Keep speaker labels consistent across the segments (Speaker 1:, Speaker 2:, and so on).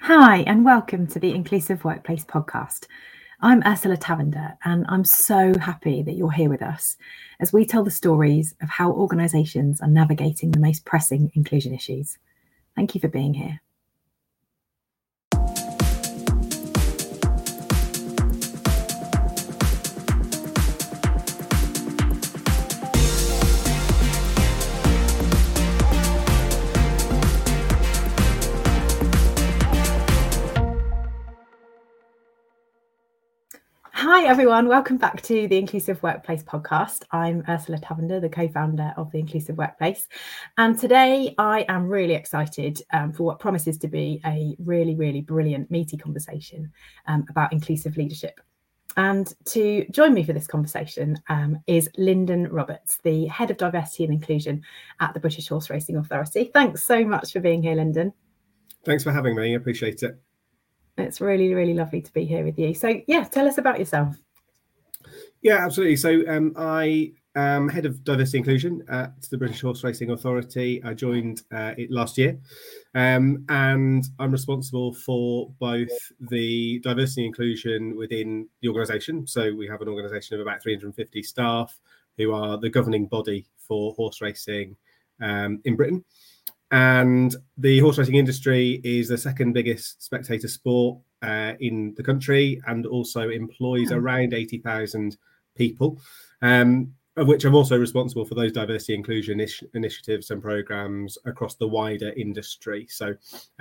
Speaker 1: Hi, and welcome to the Inclusive Workplace podcast. I'm Ursula Tavender, and I'm so happy that you're here with us as we tell the stories of how organisations are navigating the most pressing inclusion issues. Thank you for being here. Hi everyone, welcome back to the Inclusive Workplace podcast. I'm Ursula Tavender, the co-founder of the Inclusive Workplace, and today I am really excited for what promises to be a really brilliant, meaty conversation about inclusive leadership. And to join me for this conversation is Lyndon Roberts, the Head of Diversity and Inclusion at the British Horse Racing Authority. Thanks so much for being here, Lyndon.
Speaker 2: Thanks for having me. I appreciate it.
Speaker 1: It's really lovely to be here with you. So yeah, tell us about yourself.
Speaker 2: Yeah, absolutely. So I am Head of Diversity and Inclusion at the British Horse Racing Authority. I joined it last year, and I'm responsible for both the diversity and inclusion within the organisation. So we have an organisation of about 350 staff who are the governing body for horse racing in Britain. And the horse racing industry is the second biggest spectator sport in the country, and also employs around 80,000 people, of which I'm also responsible for those diversity inclusion initiatives and programs across the wider industry. So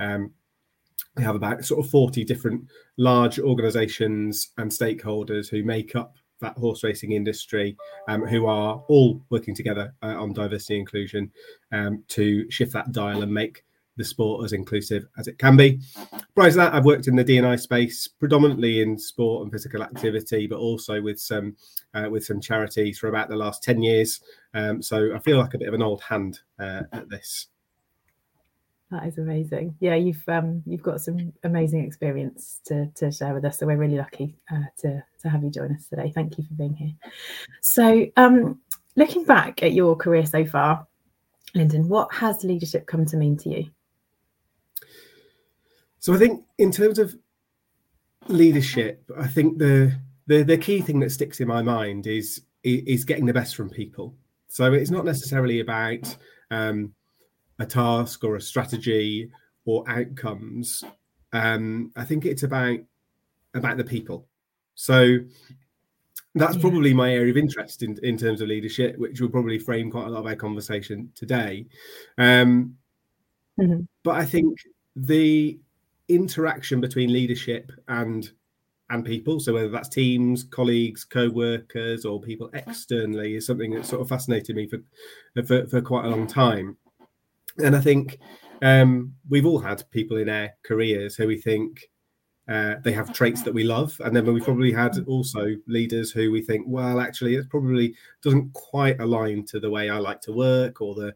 Speaker 2: we have about sort of 40 different large organisations and stakeholders who make up that horse racing industry, who are all working together on diversity and inclusion to shift that dial and make the sport as inclusive as it can be. Prior to that, I've worked in the D&I space, predominantly in sport and physical activity, but also with some charities for about the last 10 years. So I feel like a bit of an old hand at this.
Speaker 1: That is amazing. Yeah, you've got some amazing experience to share with us. So we're really lucky to have you join us today. Thank you for being here. So looking back at your career so far, Lyndon, what has leadership come to mean to you?
Speaker 2: So I think in terms of leadership, I think the key thing that sticks in my mind is getting the best from people. So it's not necessarily about a task or a strategy or outcomes. I think it's about the people. So that's probably my area of interest in terms of leadership, which will probably frame quite a lot of our conversation today. But I think the interaction between leadership and people, so whether that's teams, colleagues, co-workers, or people externally, is something that sort of fascinated me for quite a long time. And I think we've all had people in our careers who we think they have traits that we love, and then we've probably had also leaders who we think, well, actually, it probably doesn't quite align to the way I like to work or the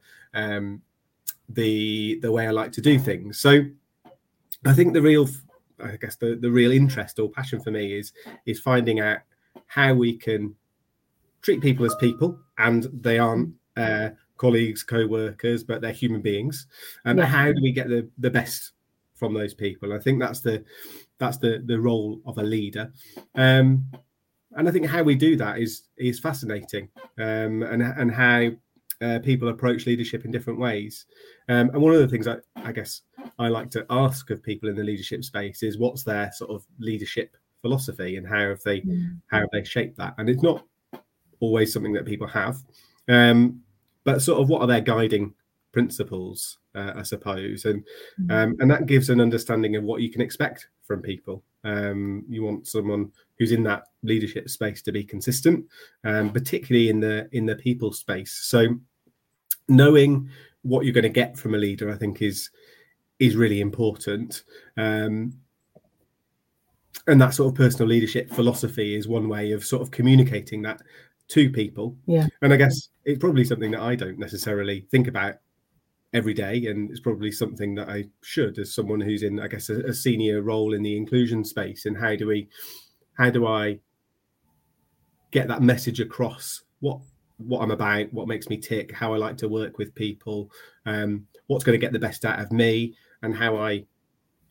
Speaker 2: way I like to do things. So I think the real interest or passion for me is finding out how we can treat people as people, and they aren't colleagues, co-workers, but they're human beings. And how do we get the best from those people? I think that's the role of a leader. And I think how we do that is fascinating, and how people approach leadership in different ways. And one of the things I guess I like to ask of people in the leadership space is what's their sort of leadership philosophy, and how have they shaped that? And it's not always something that people have, but sort of what are their guiding principles, I suppose, and that gives an understanding of what you can expect from people. You want someone who's in that leadership space to be consistent, particularly in the people space. So knowing what you're going to get from a leader, I think, is really important. And that sort of personal leadership philosophy is one way of sort of communicating that to people. And I guess it's probably something that I don't necessarily think about every day, and it's probably something that I should, as someone who's in, I guess, a senior role in the inclusion space. And how do I get that message across, what I'm about, what makes me tick, how I like to work with people, what's going to get the best out of me, and how I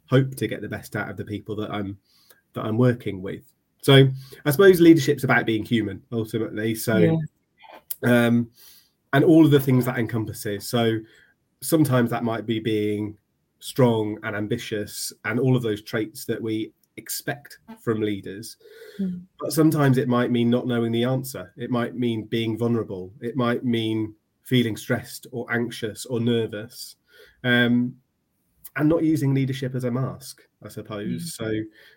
Speaker 2: hope to get the best out of the people that I'm working with. So I suppose leadership's about being human ultimately. So and all of the things that encompasses. So sometimes that might be being strong and ambitious and all of those traits that we expect from leaders. But sometimes it might mean not knowing the answer. It might mean being vulnerable. It might mean feeling stressed or anxious or nervous, and not using leadership as a mask, I suppose. So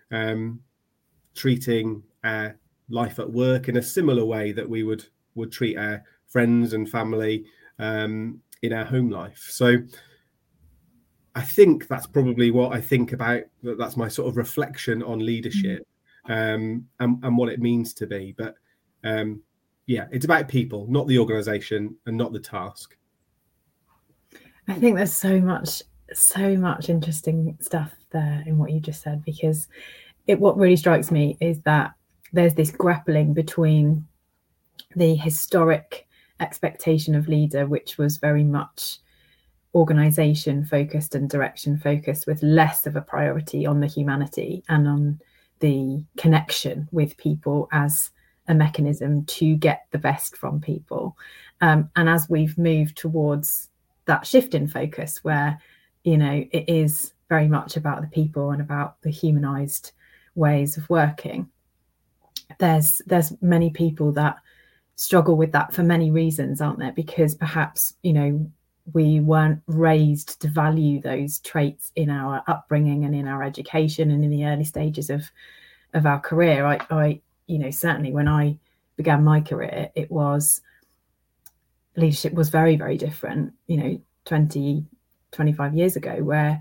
Speaker 2: treating life at work in a similar way that we would treat our friends and family in our home life. So I think that's probably what I think about. That's my sort of reflection on leadership and what it means to be. But it's about people, not the organization and not the task.
Speaker 1: I think there's so much interesting stuff there in what you just said, because what really strikes me is that there's this grappling between the historic expectation of leader, which was very much organization focused and direction focused, with less of a priority on the humanity and on the connection with people as a mechanism to get the best from people. And as we've moved towards that shift in focus, where, it is very much about the people and about the humanized ways of working, there's many people that struggle with that for many reasons, aren't there? Because perhaps, we weren't raised to value those traits in our upbringing and in our education and in the early stages of our career. I certainly when I began my career, leadership was very, very different, 20, 25 years ago, where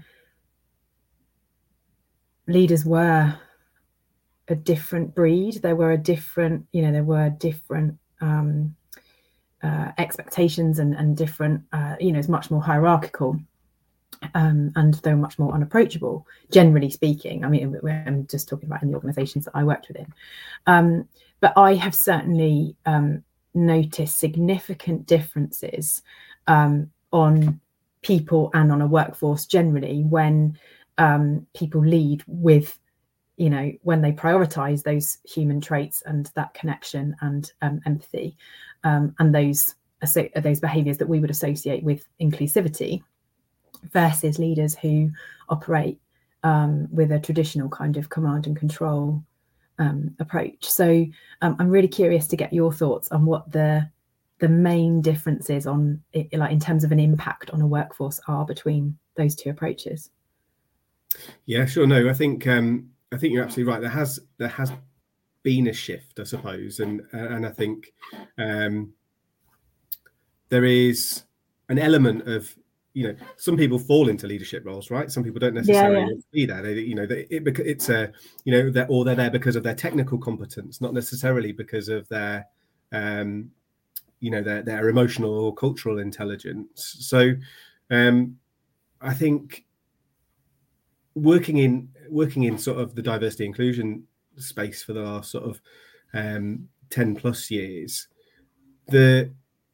Speaker 1: leaders were a different breed. There were different expectations and different, it's much more hierarchical, and they're much more unapproachable, generally speaking. I mean, I'm just talking about in the organizations that I worked within. But I have certainly noticed significant differences on people and on a workforce generally when people lead with, when they prioritize those human traits and that connection and empathy, and those behaviors that we would associate with inclusivity, versus leaders who operate with a traditional kind of command and control approach. So I'm really curious to get your thoughts on what the main differences on it, like in terms of an impact on a workforce, are between those two approaches.
Speaker 2: Yeah, sure. No, I think you're absolutely right. There has been a shift, I suppose, and I think there is an element of, some people fall into leadership roles, right? Some people don't necessarily want to be there. They're there because of their technical competence, not necessarily because of their their emotional or cultural intelligence. So I think working in sort of the diversity inclusion space for the last sort of 10 plus years, there's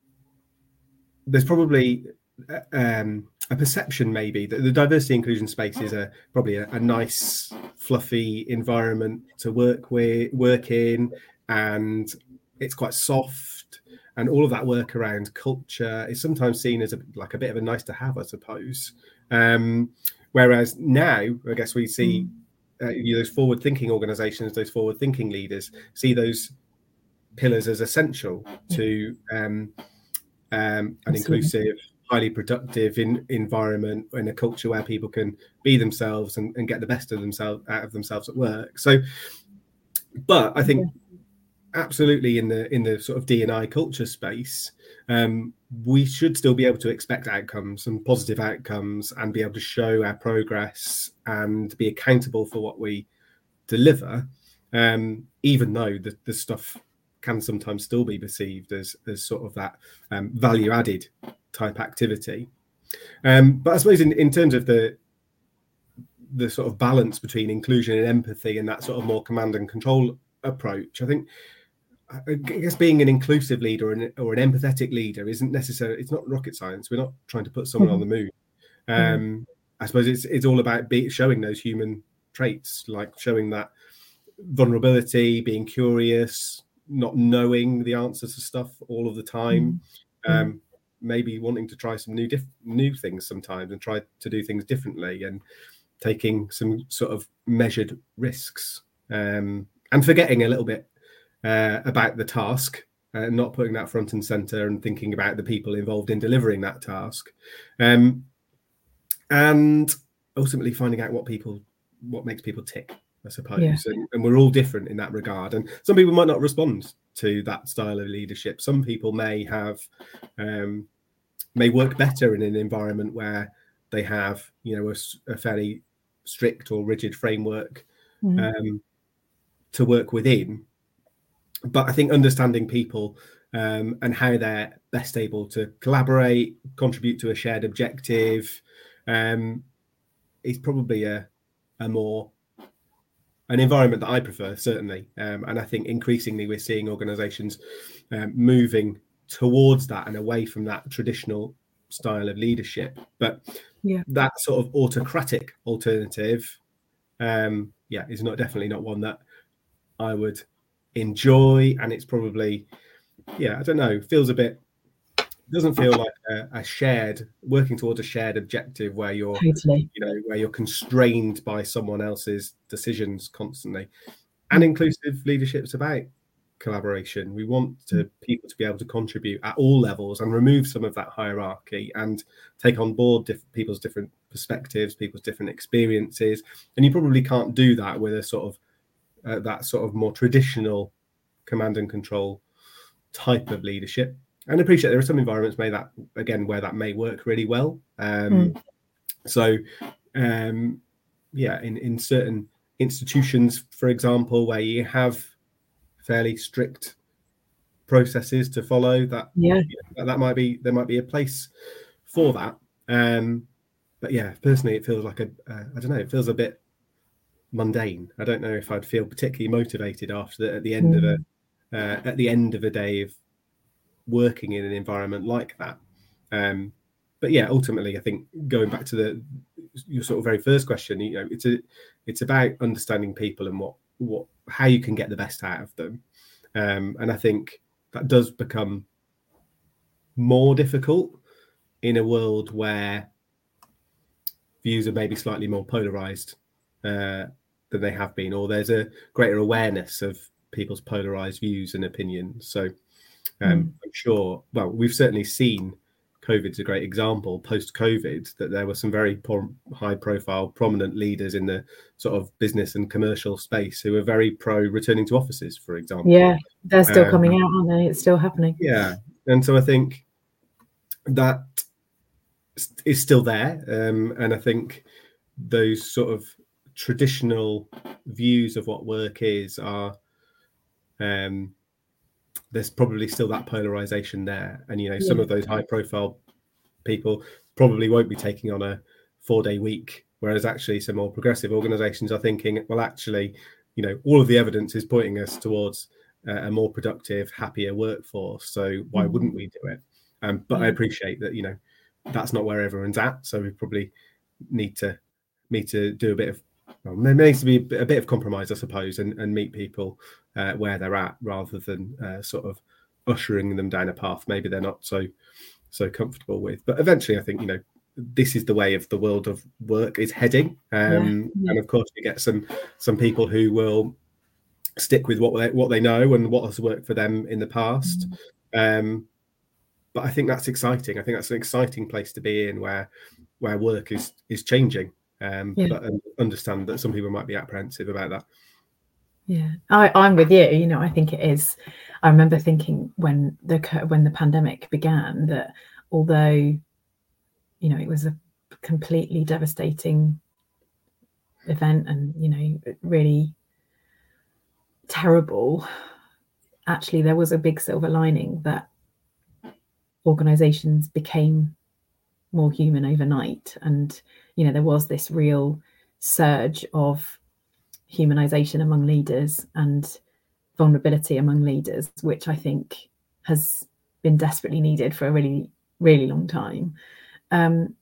Speaker 2: probably a perception maybe that the diversity inclusion space is probably a nice fluffy environment to work in, and it's quite soft, and all of that work around culture is sometimes seen as a bit of a nice to have, I suppose. Whereas now, I guess we see those forward-thinking organizations, those forward-thinking leaders see those pillars as essential to an inclusive, highly productive environment, in a culture where people can be themselves and get the best of themselves out of themselves at work. So, but I think absolutely in the sort of D&I culture space, we should still be able to expect outcomes and positive outcomes and be able to show our progress and be accountable for what we deliver, even though the stuff can sometimes still be perceived as sort of that value added type activity. But I suppose in terms of the sort of balance between inclusion and empathy and that sort of more command and control approach, I guess being an inclusive leader or an empathetic leader isn't necessarily, it's not rocket science. We're not trying to put someone on the moon. I suppose it's all about showing those human traits, like showing that vulnerability, being curious, not knowing the answers to stuff all of the time, maybe wanting to try some new things sometimes and try to do things differently, and taking some sort of measured risks, and forgetting a little bit about the task, not putting that front and center, and thinking about the people involved in delivering that task, and ultimately finding out what makes people tick, I suppose. And we're all different in that regard, and some people might not respond to that style of leadership. Some people may work better in an environment where they have, a fairly strict or rigid framework to work within. But I think understanding people and how they're best able to collaborate, contribute to a shared objective, is probably an environment that I prefer, certainly. And I think increasingly we're seeing organisations moving towards that and away from that traditional style of leadership. But that sort of autocratic alternative, is definitely not one that I would enjoy. And it's probably, I don't know, doesn't feel like a shared, working towards a shared objective where you're where you're constrained by someone else's decisions constantly. And inclusive leadership's about collaboration. We want people to be able to contribute at all levels and remove some of that hierarchy and take on board people's different perspectives, people's different experiences. And you probably can't do that with a sort of that sort of more traditional command and control type of leadership. And I appreciate there are some environments where that may work really well. So in certain institutions, for example, where you have fairly strict processes to follow, there might be a place for that. But personally, it feels like I don't know, it feels a bit mundane. I don't know if I'd feel particularly motivated at the end of a day of working in an environment like that. But ultimately, I think going back to your sort of very first question, it's about understanding people and how you can get the best out of them. And I think that does become more difficult in a world where views are maybe slightly more polarized than they have been, or there's a greater awareness of people's polarized views and opinions. So I'm sure, we've certainly seen, COVID's a great example, post-COVID, that there were some very high-profile, prominent leaders in the sort of business and commercial space who were very pro-returning to offices, for example.
Speaker 1: Yeah, they're still coming out, aren't they? It's still happening.
Speaker 2: Yeah, and so I think that is still there. And I think those sort of traditional views of what work is are... there's probably still that polarization there, and some of those high profile people probably won't be taking on a 4-day week, whereas actually some more progressive organizations are thinking, well, actually, all of the evidence is pointing us towards a more productive, happier workforce, so why wouldn't we do it? But I appreciate that that's not where everyone's at, so we probably need to do a bit of, there needs to be a bit of compromise, I suppose, and meet people where they're at, rather than sort of ushering them down a path maybe they're not so comfortable with. But eventually, I think this is the way of the world of work is heading, and of course we get some people who will stick with what they know and what has worked for them in the past. But I think that's exciting. I think that's an exciting place to be in, where work is changing. But understand that some people might be apprehensive about that.
Speaker 1: Yeah, I'm with you. I think it is. I remember thinking when the pandemic began that although, it was a completely devastating event and, really terrible, actually there was a big silver lining that organizations became more human overnight. And, there was this real surge of humanization among leaders and vulnerability among leaders, which I think has been desperately needed for a really, really long time.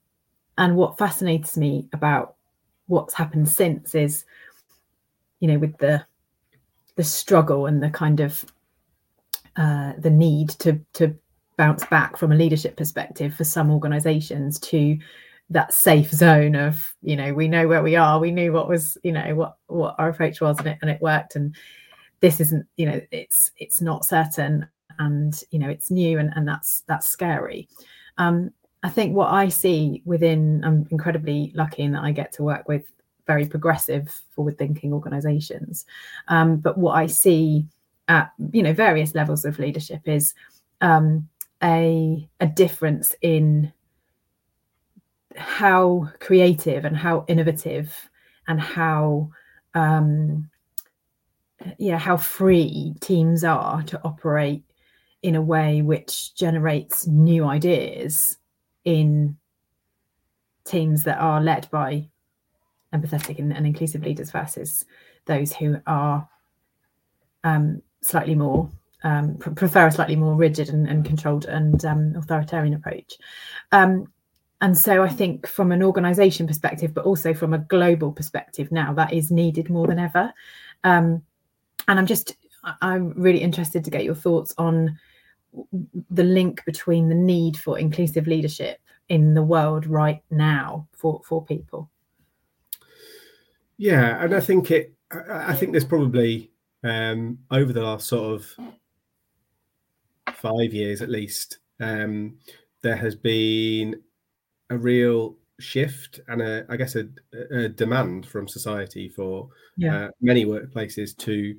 Speaker 1: And what fascinates me about what's happened since is, with the struggle and the kind of the need to bounce back from a leadership perspective for some organizations to that safe zone of, we know where we are, we knew what was, what our approach was, and it worked, and this isn't, it's not certain, and it's new, and that's scary. I think what I see within, I'm incredibly lucky in that I get to work with very progressive, forward-thinking organizations, but what I see at various levels of leadership is a difference in how creative and how innovative and how free teams are to operate in a way which generates new ideas in teams that are led by empathetic and inclusive leaders versus those who are slightly more prefer a slightly more rigid and controlled and authoritarian approach. And so I think from an organization perspective, but also from a global perspective now, that is needed more than ever. And I'm really interested to get your thoughts on the link between the need for inclusive leadership in the world right now for people.
Speaker 2: Yeah, and I think there's probably over the last sort of 5 years at least, there has been a real shift and a demand from society for many workplaces to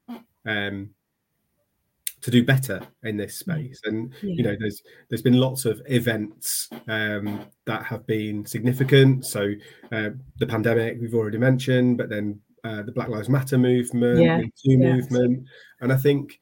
Speaker 2: do better in this space. And there's been lots of events that have been significant. So the pandemic we've already mentioned, but then the Black Lives Matter movement, Me Too movement, and I think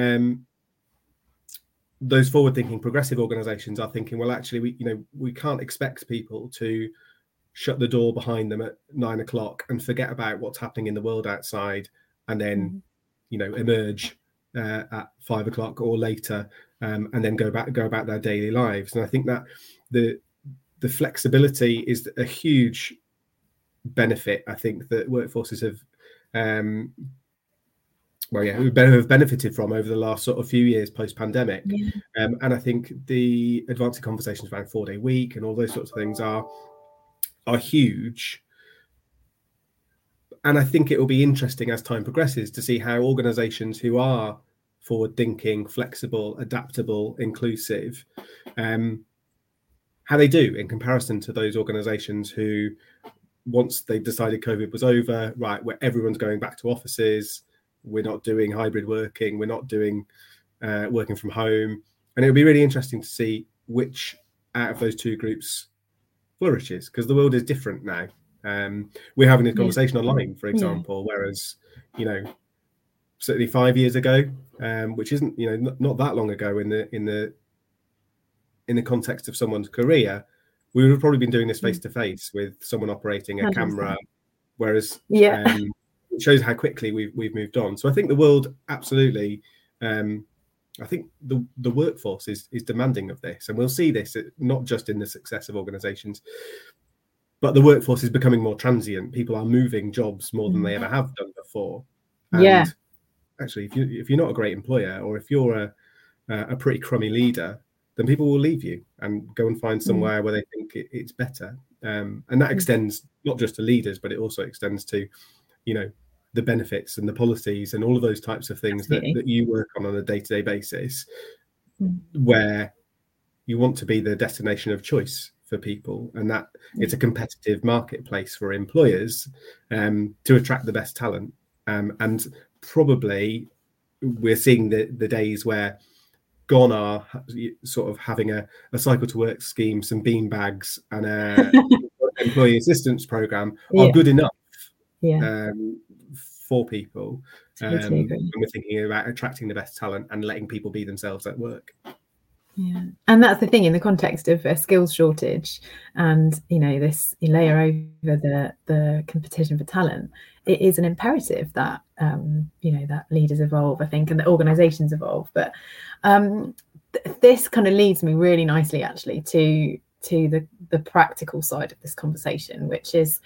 Speaker 2: those forward-thinking progressive organizations are thinking, well, actually we can't expect people to shut the door behind them at 9 o'clock and forget about what's happening in the world outside, and then emerge at 5 o'clock or later, and then go about their daily lives. And I think that the flexibility is a huge benefit. I think that workforces have have benefited from over the last sort of few years post-pandemic. And I think the advancing conversations around 4-day week and all those sorts of things are huge. And I think it will be interesting as time progresses to see how organizations who are forward-thinking, flexible, adaptable, inclusive, how they do in comparison to those organizations who, once they decided COVID was over, right, where everyone's going back to offices, we're not doing hybrid working, we're not doing working from home. And it'll be really interesting to see which out of those two groups flourishes, because the world is different now. We're having this conversation online, for example, whereas, certainly 5 years ago, which isn't, not that long ago in the context of someone's career, we would have probably been doing this face to face with someone operating a 100%. Camera, whereas it shows how quickly we've moved on. So I think the world absolutely, I think the workforce is demanding of this, and we'll see this not just in the success of organizations, but the workforce is becoming more transient. People are moving jobs more than they ever have done before. And actually, if you're not a great employer, or if you're a pretty crummy leader, then people will leave you and go and find somewhere where they think it's better. And that extends not just to leaders, but it also extends to, the benefits and the policies and all of those types of things that you work on a day-to-day basis, where you want to be the destination of choice for people, and that it's a competitive marketplace for employers to attract the best talent. And probably we're seeing the days where gone are sort of having a cycle to work scheme, some bean bags, and a employee assistance program are good enough for people. When we're thinking about attracting the best talent and letting people be themselves at work.
Speaker 1: Yeah, and that's the thing in the context of a skills shortage, and this layer over the competition for talent. It is an imperative that that leaders evolve, I think, and that organisations evolve. But this kind of leads me really nicely, actually, to the practical side of this conversation, which is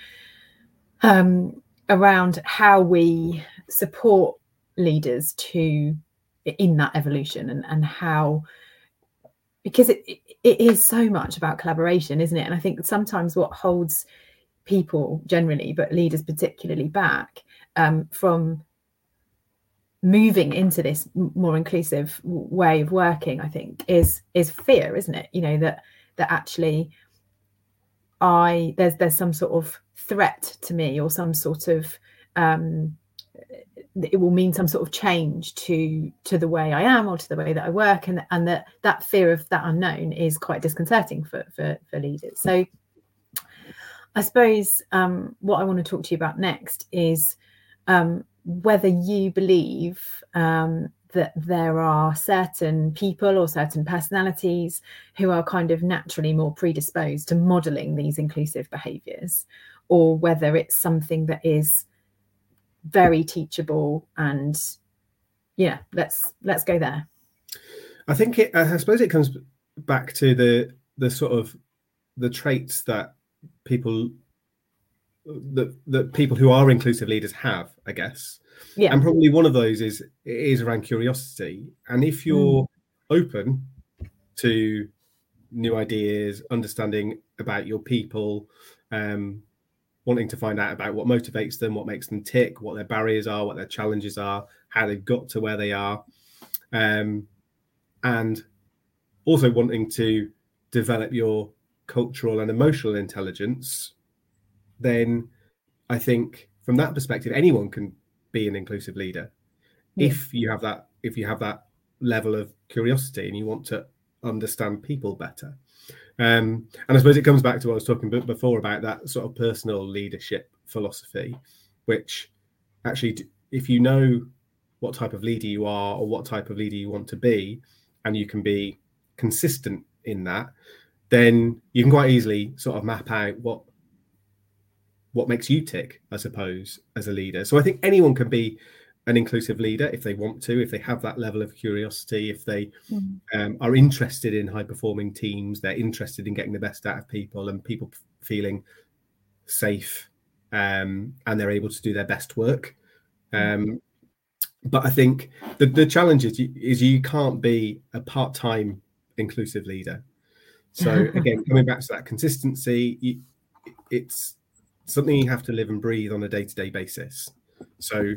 Speaker 1: around how we support leaders in that evolution, and how, because it is so much about collaboration, isn't it? And I think sometimes what holds people generally, but leaders particularly, back from moving into this more inclusive way of working, I think, is fear, isn't it? You know, that actually there's some sort of threat to me, or some sort of it will mean some sort of change to the way I am, or to the way that I work, and that fear of that unknown is quite disconcerting for leaders. So I suppose what I want to talk to you about next is whether you believe that there are certain people or certain personalities who are kind of naturally more predisposed to modelling these inclusive behaviours, or whether it's something that is very teachable. And yeah, let's go there.
Speaker 2: I think I suppose it comes back to the sort of the traits that people who are inclusive leaders have, I guess. Yeah. And probably one of those is around curiosity. And if you're open to new ideas, understanding about your people, wanting to find out about what motivates them, what makes them tick, what their barriers are, what their challenges are, how they've got to where they are, and also wanting to develop your cultural and emotional intelligence, then I think from that perspective, anyone can be an inclusive leader. Yeah. If you have that level of curiosity and you want to understand people better. And I suppose it comes back to what I was talking about before, about that sort of personal leadership philosophy, which actually, if you know what type of leader you are, or what type of leader you want to be, and you can be consistent in that, then you can quite easily sort of map out what makes you tick, I suppose, as a leader. So I think anyone can be an inclusive leader if they want to, if they have that level of curiosity, if they are interested in high-performing teams, they're interested in getting the best out of people and people feeling safe, and they're able to do their best work. But I think the challenge is you can't be a part-time inclusive leader. So again, coming back to that consistency, it's something you have to live and breathe on a day-to-day basis. So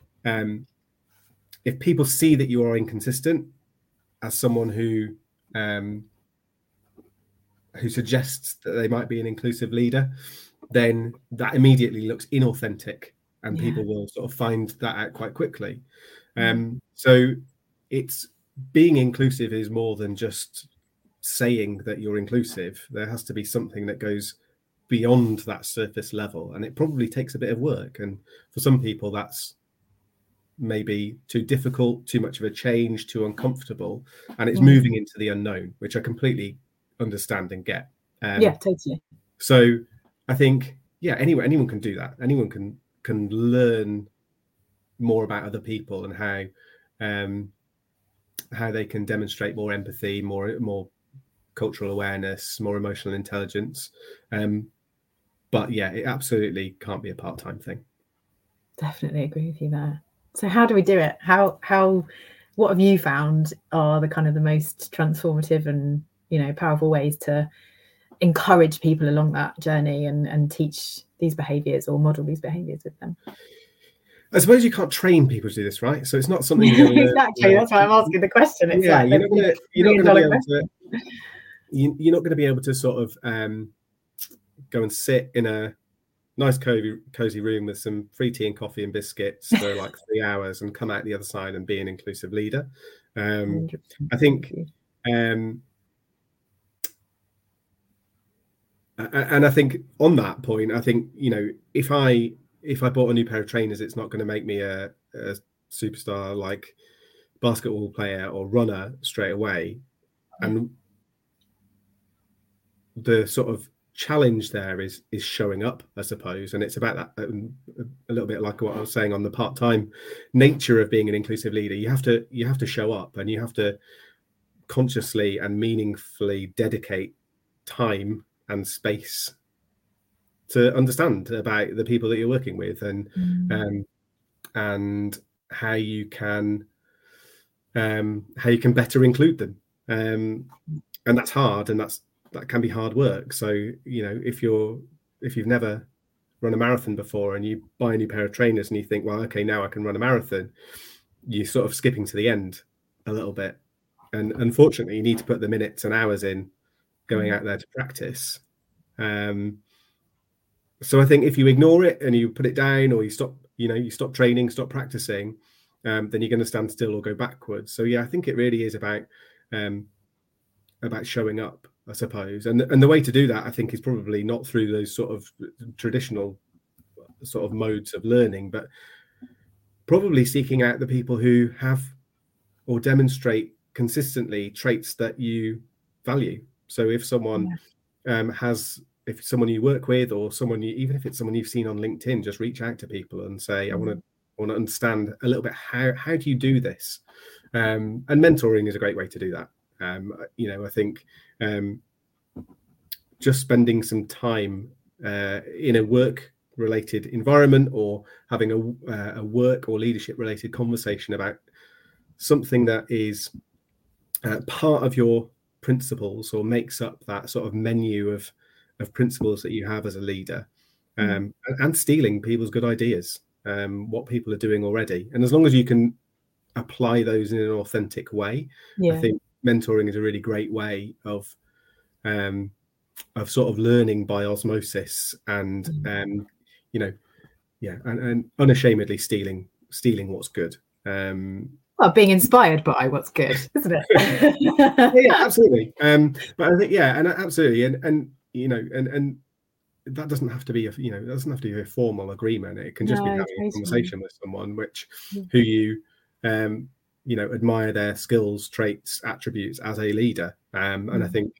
Speaker 2: if people see that you are inconsistent as someone who suggests that they might be an inclusive leader, then that immediately looks inauthentic, and people will sort of find that out quite quickly. So it's being inclusive is more than just saying that you're inclusive. There has to be something that goes beyond that surface level, and it probably takes a bit of work, and for some people that's maybe too difficult, too much of a change, too uncomfortable, and it's moving into the unknown, which I completely understand and get.
Speaker 1: Totally.
Speaker 2: So I think anyone can do that. Anyone can learn more about other people and how they can demonstrate more empathy, more cultural awareness, more emotional intelligence. But yeah, it absolutely can't be a part-time thing.
Speaker 1: Definitely agree with you there. So how do we do it? What have you found are the kind of the most transformative and, powerful ways to encourage people along that journey and teach these behaviours or model these behaviours with them?
Speaker 2: I suppose you can't train people to do this, right? So it's not something you're going to
Speaker 1: exactly. That's why I'm asking the question. It's
Speaker 2: you're not going to be able to sort of go and sit in a nice cozy room with some free tea and coffee and biscuits for like 3 hours and come out the other side and be an inclusive leader. I think, and I think on that point, I think, if I bought a new pair of trainers, it's not going to make me a superstar like basketball player or runner straight away. And the sort of challenge there is showing up, I suppose, and it's about that a little bit like what I was saying on the part-time nature of being an inclusive leader. You have to show up, and you have to consciously and meaningfully dedicate time and space to understand about the people that you're working with, and how you can better include them. And that's hard, and that can be hard work. So, you know, if you've never run a marathon before and you buy a new pair of trainers and you think, well, okay, now I can run a marathon, you're sort of skipping to the end a little bit. And unfortunately, you need to put the minutes and hours in going out there to practice. So I think if you ignore it and you put it down, or you stop training, stop practicing, then you're going to stand still or go backwards. So yeah, I think it really is about showing up, I suppose. And the way to do that, I think, is probably not through those sort of traditional sort of modes of learning, but probably seeking out the people who have or demonstrate consistently traits that you value. So if someone if someone you work with, or even if it's someone you've seen on LinkedIn, just reach out to people and say, I want to understand a little bit, how do you do this? And mentoring is a great way to do that. I think just spending some time in a work-related environment, or having a work or leadership-related conversation about something that is part of your principles, or makes up that sort of menu of principles that you have as a leader, and stealing people's good ideas, what people are doing already. And as long as you can apply those in an authentic way, I think mentoring is a really great way of sort of learning by osmosis, and and unashamedly stealing what's good.
Speaker 1: Well, being inspired by what's good, isn't
Speaker 2: it? Yeah, absolutely. But I think, and absolutely, and that doesn't have to be a formal agreement. It can just be having a conversation with someone who you admire their skills, traits, attributes as a leader. And I think,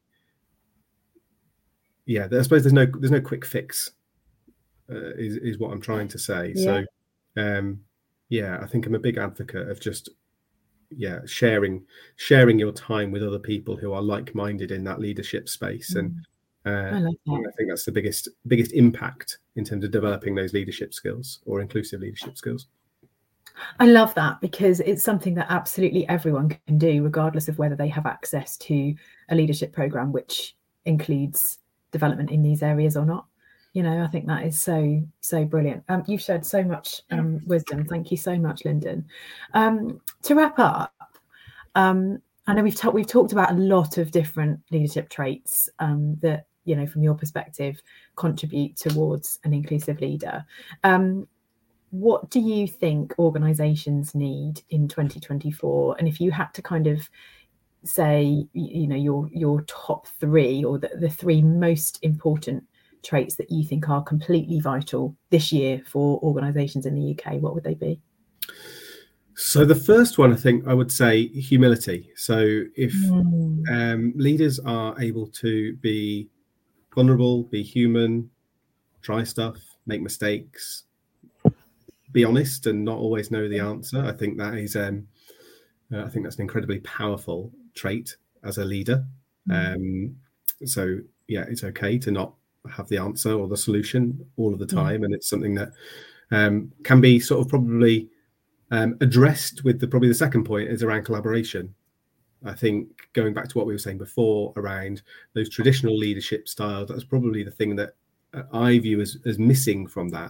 Speaker 2: I suppose there's no quick fix, is what I'm trying to say. So I think I'm a big advocate of just sharing your time with other people who are like-minded in that leadership space. And I think that's the biggest impact in terms of developing those leadership skills, or inclusive leadership skills.
Speaker 1: I love that, because it's something that absolutely everyone can do, regardless of whether they have access to a leadership program which includes development in these areas or not. I think that is so brilliant. You've shared so much wisdom. Thank you so much, Lyndon. To wrap up, I know we've talked about a lot of different leadership traits that, from your perspective, contribute towards an inclusive leader. What do you think organisations need in 2024? And if you had to kind of say, your top three, or the three most important traits that you think are completely vital this year for organisations in the UK, what would they be?
Speaker 2: So the first one, I think I would say humility. So if leaders are able to be vulnerable, be human, try stuff, make mistakes, be honest, and not always know the answer, I think that is I think that's an incredibly powerful trait as a leader. So it's okay to not have the answer or the solution all of the time, and it's something that can be sort of probably addressed with probably the second point is around collaboration. I think, going back to what we were saying before around those traditional leadership styles, that's probably the thing that I view as missing from that.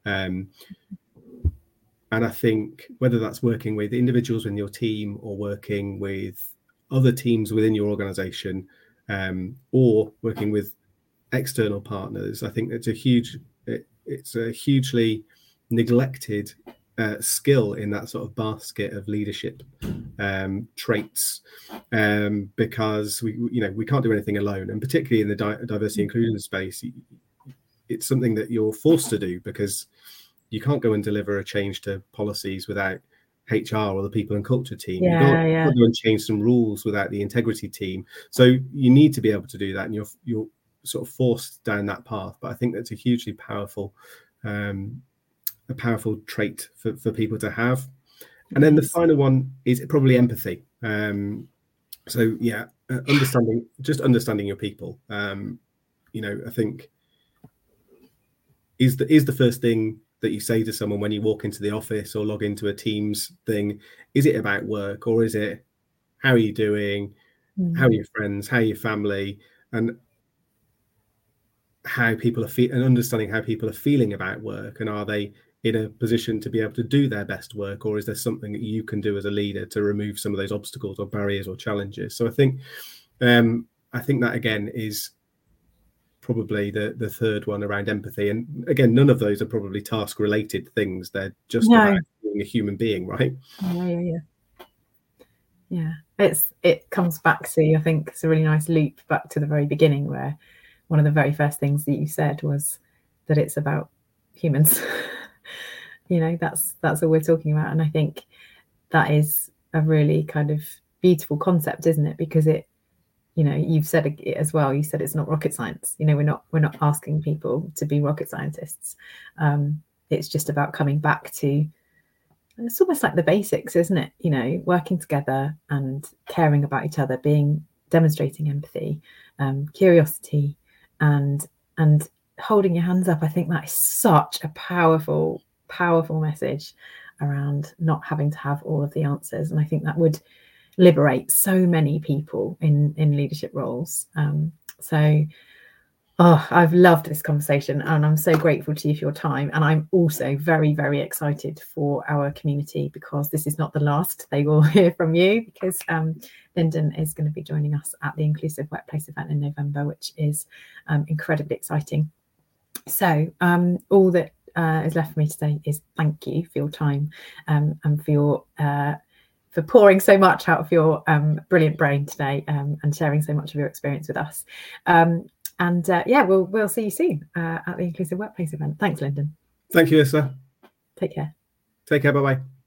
Speaker 2: And I think whether that's working with individuals in your team, or working with other teams within your organization, or working with external partners, I think it's a hugely neglected skill in that sort of basket of leadership traits, because we can't do anything alone, and particularly in the diversity inclusion space, it's something that you're forced to do, because you can't go and deliver a change to policies without HR or the people and culture team. You can't go and change some rules without the integrity team. So you need to be able to do that, and you're sort of forced down that path. But I think that's a hugely powerful trait for people to have. And then the final one is probably empathy. So yeah, understanding your people. I think is the first thing that you say to someone when you walk into the office or log into a Teams thing. Is it about work, or is it how are you doing? How are your friends? How are your family? And how people are and understanding how people are feeling about work, and are they in a position to be able to do their best work, or is there something that you can do as a leader to remove some of those obstacles or barriers or challenges? So I think that again is probably the third one around empathy. And again, none of those are probably task related things. They're just about being a human being, right?
Speaker 1: Yeah. It comes back to, I think it's a really nice loop back to the very beginning, where one of the very first things that you said was that it's about humans. That's all we're talking about. And I think that is a really kind of beautiful concept, isn't it? Because you've said it as well. You said it's not rocket science. We're not asking people to be rocket scientists. It's just about coming back to, it's almost like the basics, isn't it? Working together and caring about each other, demonstrating empathy, curiosity, and holding your hands up. I think that is such a powerful message around not having to have all of the answers. And I think that would liberate so many people in leadership roles. I've loved this conversation, and I'm so grateful to you for your time. And I'm also very, very excited for our community, because this is not the last they will hear from you, because Lyndon is going to be joining us at the Inclusive Workplace event in November, which is incredibly exciting. So all that is left for me to say is thank you for your time, and for pouring so much out of your brilliant brain today, and sharing so much of your experience with us. We'll see you soon at the Inclusive Workplace event. Thanks, Lyndon.
Speaker 2: Thank you, Ursula.
Speaker 1: Take care.
Speaker 2: Take care. Bye-bye.